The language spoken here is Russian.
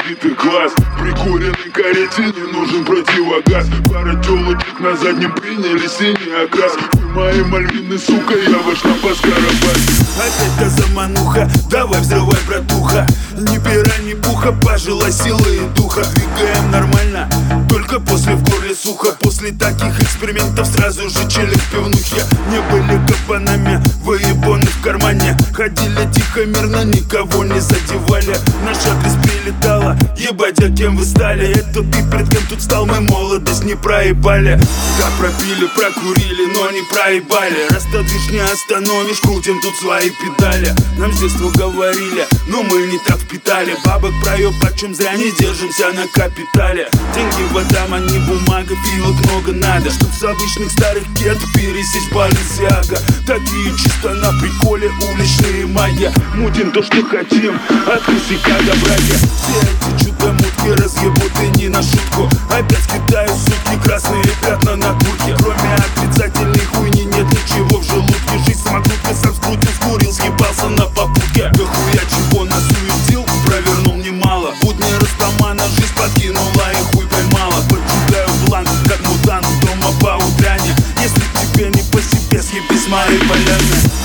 разбитый глаз. Прикуренный карете не нужен противогаз. Пара тёлочек на заднем приняли синий окрас. Вы мои Мальвины, сука, я ваш напас Карабас. Опять та замануха, давай взрывай, братуха. Ни пера, ни пуха, пожила силы и духа. Двигаем нормально, только после в горле сухо. После таких экспериментов сразу же чили в пивнухе. Не были кабанами, выебоны в кармане. Ходили тихо, мирно, никого не задевали. Наш адрес прилетало, ебать, а кем вы стали? Это ты перед кем тут стал, мы молодость не проебали. Да пропили, прокурили, но не проебали. Растодвижь, не остановишь, крутим тут свои педали. Нам с детства говорили, но мы не так впитали. Бабок проеб, почем зря не держимся на капитале. Деньги вода, а не бумага, вилок много надо, чтоб с обычных старых кед пересесть в Баленсиаго. Такие чисто на приколе уличные маги. Мутим то, что хотим, от Чикаго, братья. Все эти чудо-мутки разъебут и не на шутку. Опять кидаю, суки, красные пятна на куртке. Кроме отрицательной хуйни нет ничего в желудке. Жизнь самокрутка, сам скрутил, скурил, съебался на попутке. Да хуя чего насуетил, провернул немало. Будни растамана, жизнь подкинула и хуй поймала. Поджигаю бланк, как мутант дома по утряне. Если тебе не по себе, съебись моей поляны.